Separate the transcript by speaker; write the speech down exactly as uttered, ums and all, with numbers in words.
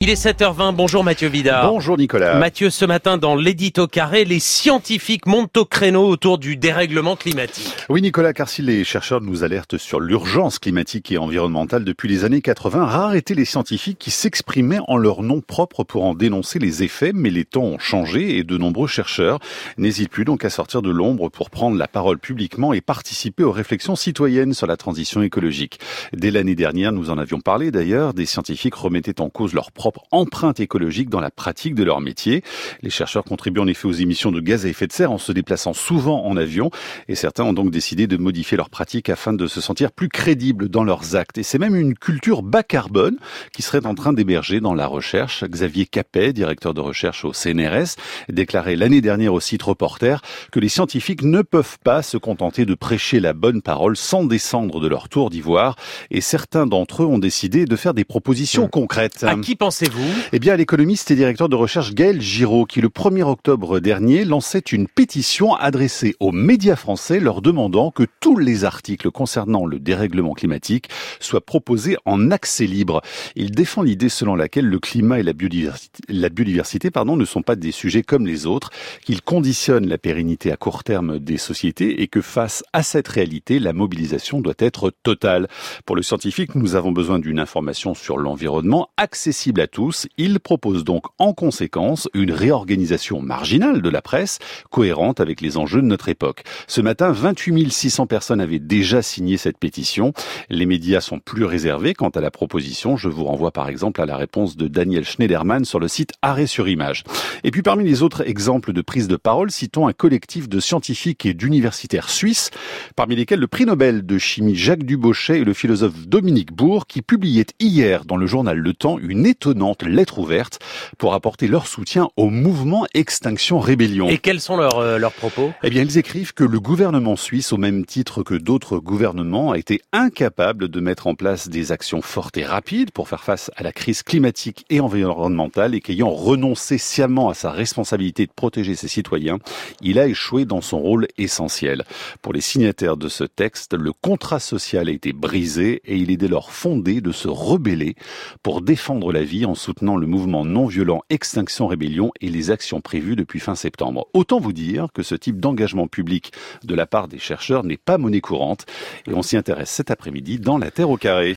Speaker 1: Il est sept heures vingt, bonjour Mathieu Vidard.
Speaker 2: Bonjour Nicolas.
Speaker 1: Mathieu, ce matin dans l'édito carré, les scientifiques montent au créneau autour du dérèglement climatique.
Speaker 2: Oui Nicolas, car si les chercheurs nous alertent sur l'urgence climatique et environnementale depuis les années quatre-vingts, rares étaient les scientifiques qui s'exprimaient en leur nom propre pour en dénoncer les effets, mais les temps ont changé et de nombreux chercheurs n'hésitent plus donc à sortir de l'ombre pour prendre la parole publiquement et participer aux réflexions citoyennes sur la transition écologique. Dès l'année dernière, nous en avions parlé d'ailleurs, des scientifiques remettaient en cause leur propre empreinte écologique dans la pratique de leur métier. Les chercheurs contribuent en effet aux émissions de gaz à effet de serre en se déplaçant souvent en avion et certains ont donc décidé de modifier leurs pratiques afin de se sentir plus crédibles dans leurs actes. Et c'est même une culture bas carbone qui serait en train d'émerger dans la recherche. Xavier Capet, directeur de recherche au C N R S, déclarait l'année dernière au site Reporter que les scientifiques ne peuvent pas se contenter de prêcher la bonne parole sans descendre de leur tour d'ivoire et certains d'entre eux ont décidé de faire des propositions mmh. concrètes.
Speaker 1: À qui pensez-vous ?
Speaker 2: Eh bien, à l'économiste et directeur de recherche Gaël Giraud, qui le premier octobre dernier lançait une pétition adressée aux médias français leur demandant que tous les articles concernant le dérèglement climatique soient proposés en accès libre. Il défend l'idée selon laquelle le climat et la biodiversité, la biodiversité pardon, ne sont pas des sujets comme les autres, qu'ils conditionnent la pérennité à court terme des sociétés et que face à cette réalité, la mobilisation doit être totale. Pour le scientifique, nous avons besoin d'une information sur l'environnement accessible à tous. Il propose donc en conséquence une réorganisation marginale de la presse, cohérente avec les enjeux de notre époque. Ce matin, vingt-huit mille six cents personnes avaient déjà signé cette pétition. Les médias sont plus réservés quant à la proposition. Je vous renvoie par exemple à la réponse de Daniel Schneiderman sur le site Arrêt sur Image. Et puis parmi les autres exemples de prise de parole, citons un collectif de scientifiques et d'universitaires suisses, parmi lesquels le prix Nobel de chimie Jacques Dubochet et le philosophe Dominique Bourg, qui publiaient hier dans le journal Le Temps une étonnante lettre ouverte pour apporter leur soutien au mouvement Extinction Rébellion.
Speaker 1: Et quels sont leurs, euh, leurs propos ?
Speaker 2: Eh bien, ils écrivent que le gouvernement suisse, au même titre que d'autres gouvernements, a été incapable de mettre en place des actions fortes et rapides pour faire face à la crise climatique et environnementale et qu'ayant renoncé sciemment à sa responsabilité de protéger ses citoyens, il a échoué dans son rôle essentiel. Pour les signataires de ce texte, le contrat social a été brisé et il est dès lors fondé de se rebeller pour défendre la vie en soutenant le mouvement non-violent Extinction Rébellion et les actions prévues depuis fin septembre. Autant vous dire que ce type d'engagement public de la part des chercheurs n'est pas monnaie courante et on s'y intéresse cet après-midi dans La Terre au carré.